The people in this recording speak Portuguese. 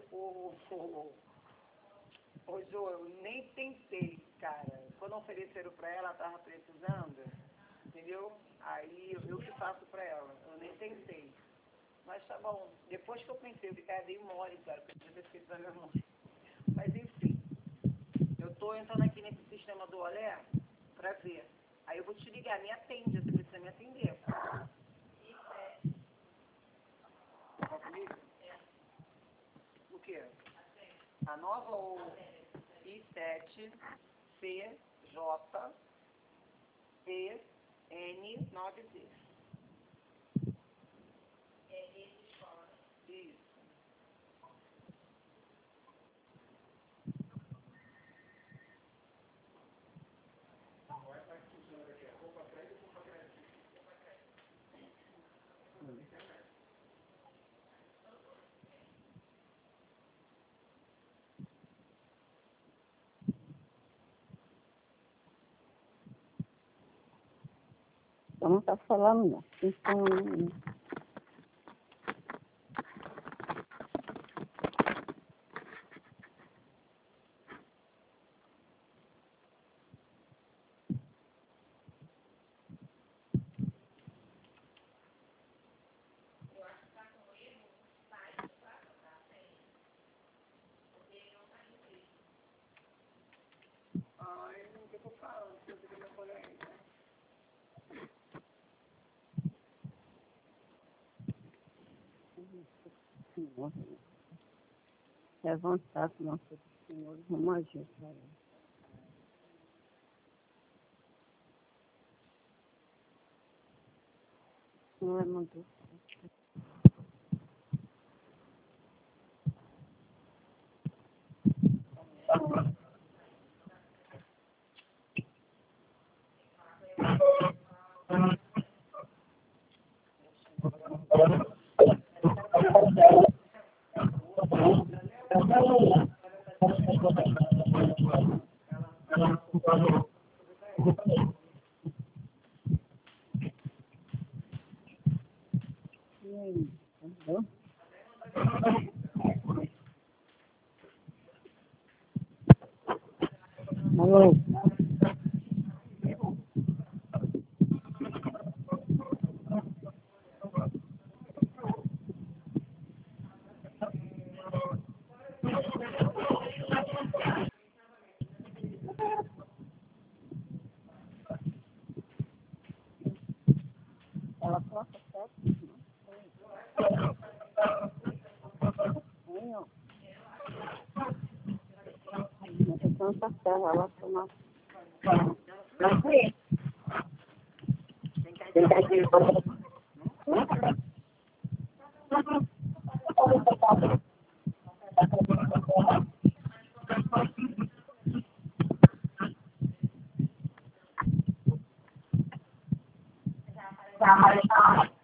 Ô, Jô, eu nem tentei, cara. Quando ofereceram pra ela tava precisando, entendeu? Aí eu que faço pra ela. Eu nem tentei. Mas tá bom. Depois que eu pensei, eu fiquei bem mole, cara, porque eu devia ter feito pra minha mãe. Mas enfim, eu tô entrando aqui nesse sistema do Olé pra ver. Aí eu vou te ligar, me atende, você precisa me atender. Tá comigo? O quê? A nova ou I7 CJ EN9Z. Isso. Eu não está falando, não. Então, Ai, o que eu tô falando? Você tem que me apoiar aí, né? Senhor, é vontade nossa do Senhor, vamos agir para ele. Não é muito. E aí, entendeu? Alô? Ela toca certo? Aí, ó. Não tem tanta terra, ela toma. Não foi? Tem que agir. Tá,